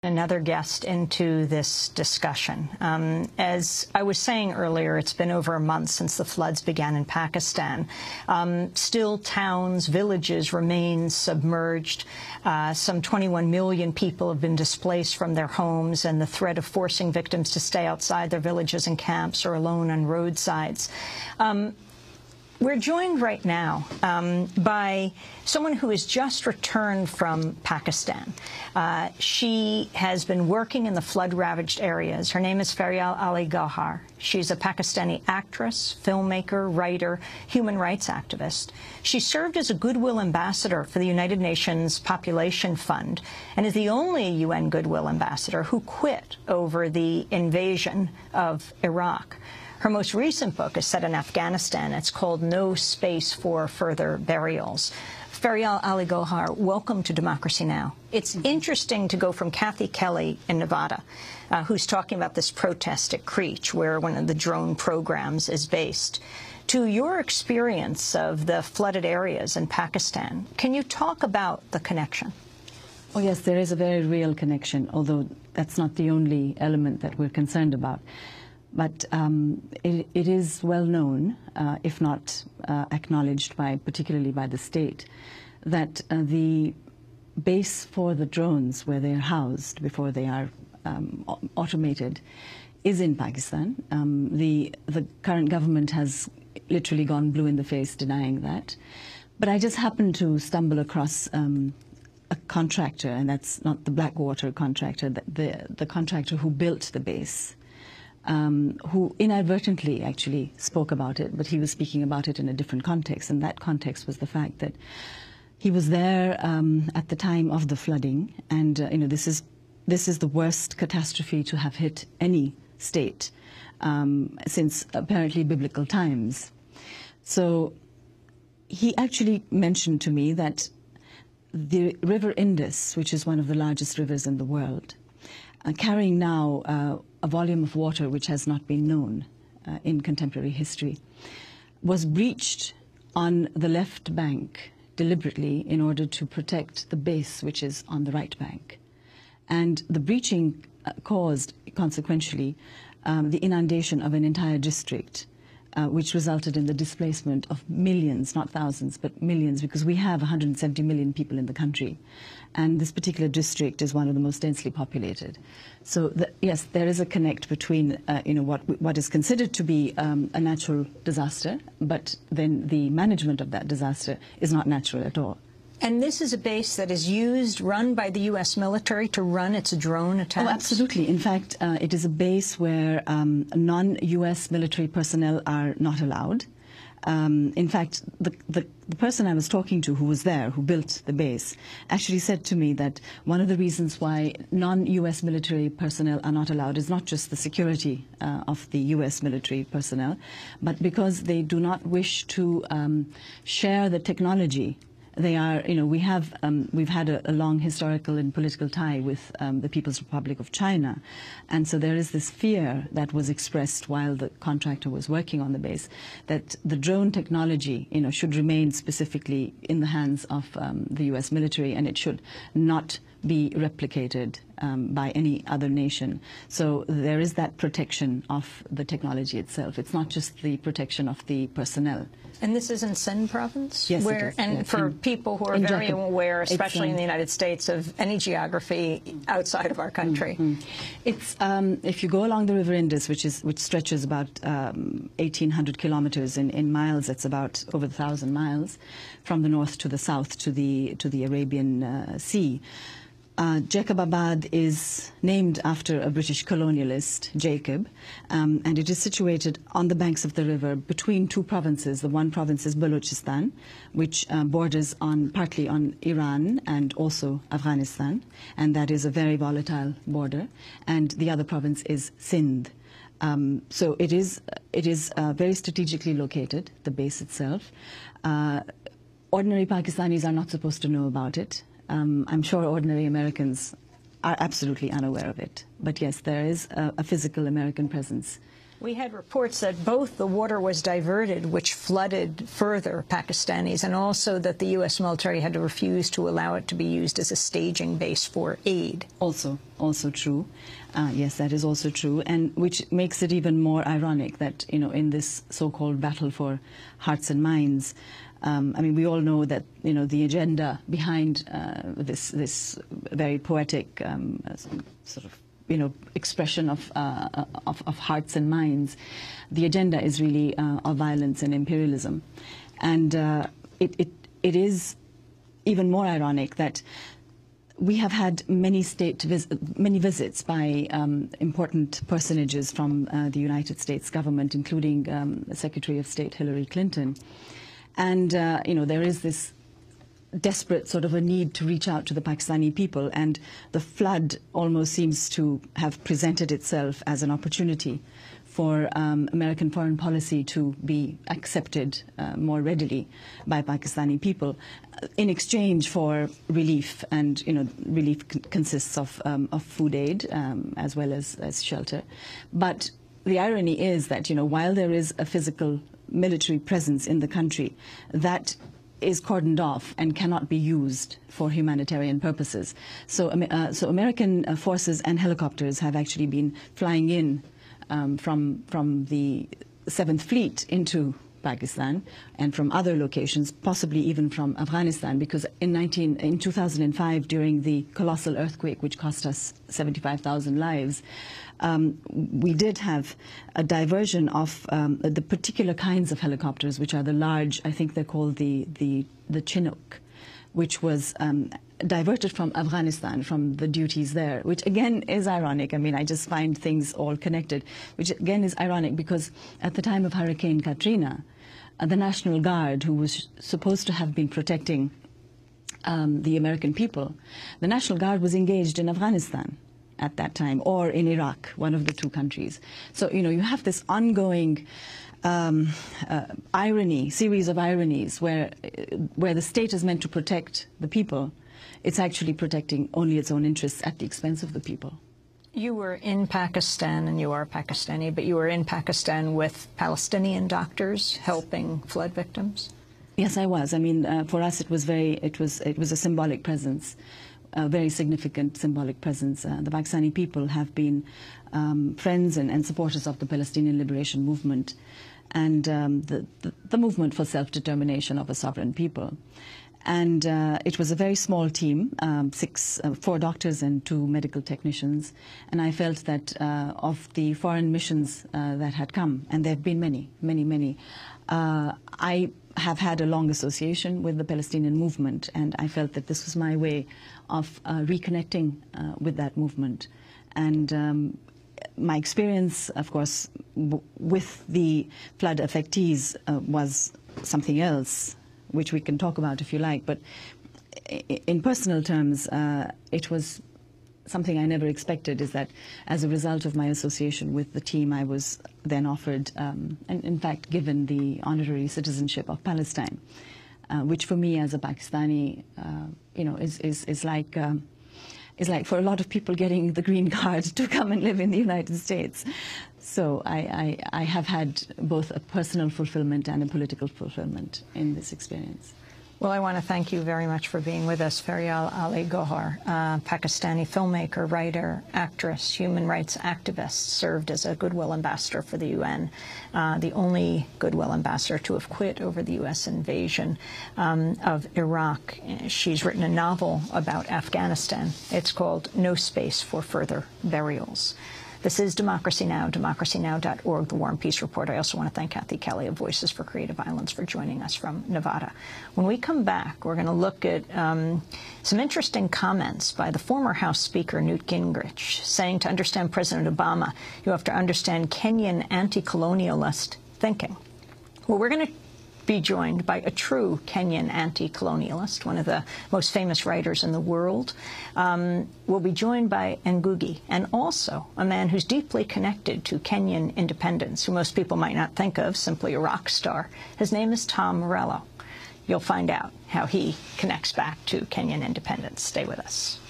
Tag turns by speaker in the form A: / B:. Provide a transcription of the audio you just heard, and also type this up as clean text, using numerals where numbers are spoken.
A: Another guest into this discussion. As I was saying earlier, it's been over a month since the floods began in Pakistan. Still, towns, villages remain submerged. Some 21 million people have been displaced from their homes, and the threat of forcing victims to stay outside their villages and camps or alone on roadsides. We're joined right now by someone who has just returned from Pakistan. She has been working in the flood-ravaged areas. Her name is Feryal Ali Gauhar. She's a Pakistani actress, filmmaker, writer, human rights activist. She served as a Goodwill Ambassador for the United Nations Population Fund and is the only UN Goodwill Ambassador who quit over the invasion of Iraq. Her most recent book is set in Afghanistan. It's called No Space for Further Burials. Feryal Ali Gauhar, welcome to Democracy Now! It's interesting to go from Kathy Kelly in Nevada, who's talking about this protest at Creech, where one of the drone programs is based, to your experience of the flooded areas in Pakistan. Can you talk about the connection?
B: Oh, yes, there is a very real connection, although that's not the only element that we're concerned about. But it is well known, if not acknowledged particularly by the state, that the base for the drones where they are housed before they are automated is in Pakistan. The current government has literally gone blue in the face denying that. But I just happened to stumble across a contractor, and that's not the Blackwater contractor, the contractor who built the base. Who inadvertently actually spoke about it, but he was speaking about it in a different context, and that context was the fact that he was there at the time of the flooding, and this is the worst catastrophe to have hit any state since apparently biblical times. So he actually mentioned to me that the River Indus, which is one of the largest rivers in the world, carrying now a volume of water which has not been known in contemporary history, was breached on the left bank deliberately in order to protect the base which is on the right bank. And the breaching caused, consequentially, the inundation of an entire district, which resulted in the displacement of millions, not thousands, but millions, because we have 170 million people in the country. And this particular district is one of the most densely populated. So, yes, there is a connect between, what is considered to be a natural disaster, but then the management of that disaster is not natural at all.
A: And this is a base that is run by the U.S. military to run its drone attacks?
B: Oh, absolutely. In fact, it is a base where non-U.S. military personnel are not allowed. In fact, the person I was talking to who was there, who built the base, actually said to me that one of the reasons why non-U.S. military personnel are not allowed is not just the security of the U.S. military personnel, but because they do not wish to share the technology. They are, we've had a long historical and political tie with the People's Republic of China. And so there is this fear that was expressed while the contractor was working on the base that the drone technology, should remain specifically in the hands of the U.S. military, and it should not be replicated by any other nation. So there is that protection of the technology itself. It's not just the protection of the personnel.
A: And this is in Sindh province?
B: Yes, it is.
A: And
B: yes,
A: for people who are very aware, especially in the United States, of any geography outside of our country.
B: It's if you go along the River Indus, which stretches about 1,800 kilometers in miles, it's about over 1,000 miles from the north to the south to the Arabian Sea. Jacobabad is named after a British colonialist, Jacob, and it is situated on the banks of the river between two provinces. The one province is Balochistan, which borders partly on Iran and also Afghanistan, and that is a very volatile border. And the other province is Sindh. So it is very strategically located, the base itself. Ordinary Pakistanis are not supposed to know about it. I'm sure ordinary Americans are absolutely unaware of it. But yes, there is a physical American presence
A: We had reports that both the water was diverted, which flooded further Pakistanis, and also that the U.S. military had to refuse to allow it to be used as a staging base for aid.
B: Also true. Yes, that is also true, and which makes it even more ironic that, you know, in this so-called battle for hearts and minds, I mean, we all know that, you know, the agenda behind this very poetic sort of, you know, expression of hearts and minds, the agenda is really of violence and imperialism, and it is even more ironic that we have had many visits by important personages from the United States government, including Secretary of State Hillary Clinton, and you know, there is this desperate sort of a need to reach out to the Pakistani people, and the flood almost seems to have presented itself as an opportunity for American foreign policy to be accepted more readily by Pakistani people in exchange for relief. And, you know, relief consists of food aid as well as shelter. But the irony is that, you know, while there is a physical military presence in the country, that is cordoned off and cannot be used for humanitarian purposes. So American forces and helicopters have actually been flying in from the 7th Fleet into Pakistan and from other locations, possibly even from Afghanistan, because in 2005, during the colossal earthquake which cost us 75,000 lives, we did have a diversion of the particular kinds of helicopters, which are the large, I think they're called the Chinook, which was diverted from Afghanistan, from the duties there, which again is ironic. I mean, I just find things all connected, which again is ironic because at the time of Hurricane Katrina, the National Guard, who was supposed to have been protecting the American people, the National Guard was engaged in Afghanistan at that time, or in Iraq, one of the two countries. So, you know, you have this ongoing series of ironies where the state is meant to protect the people. It's actually protecting only its own interests at the expense of the people.
A: You were in Pakistan, and you are Pakistani, but you were in Pakistan with Palestinian doctors helping flood victims?
B: Yes, I was. I mean, for us, it was a symbolic presence, a very significant symbolic presence. The Pakistani people have been friends and supporters of the Palestinian Liberation Movement and the movement for self-determination of a sovereign people. And it was a very small team, 4 doctors and 2 medical technicians. And I felt that of the foreign missions that had come, and there have been many, I have had a long association with the Palestinian movement, and I felt that this was my way of reconnecting with that movement. And my experience, of course, with the flood affectees was something else, which we can talk about if you like. But in personal terms, it was something I never expected, is that as a result of my association with the team, I was then offered, and in fact given, the honorary citizenship of Palestine, which for me as a Pakistani, you know, is like for a lot of people getting the green card to come and live in the United States. So I have had both a personal fulfillment and a political fulfillment in this experience.
A: Well, I want to thank you very much for being with us, Feryal Ali Gohar, Pakistani filmmaker, writer, actress, human rights activist, served as a Goodwill Ambassador for the UN, the only Goodwill Ambassador to have quit over the U.S. invasion of Iraq. She's written a novel about Afghanistan. It's called No Space for Further Burials. This is Democracy Now!, democracynow.org, The War and Peace Report. I also want to thank Kathy Kelly of Voices for Creative Islands for joining us from Nevada. When we come back, we're going to look at some interesting comments by the former House Speaker Newt Gingrich, saying to understand President Obama, you have to understand Kenyan anti-colonialist thinking. Well, we're going to be joined by a true Kenyan anti-colonialist, one of the most famous writers in the world. We'll be joined by Ngugi, and also a man who's deeply connected to Kenyan independence, who most people might not think of, simply a rock star. His name is Tom Morello. You'll find out how he connects back to Kenyan independence. Stay with us.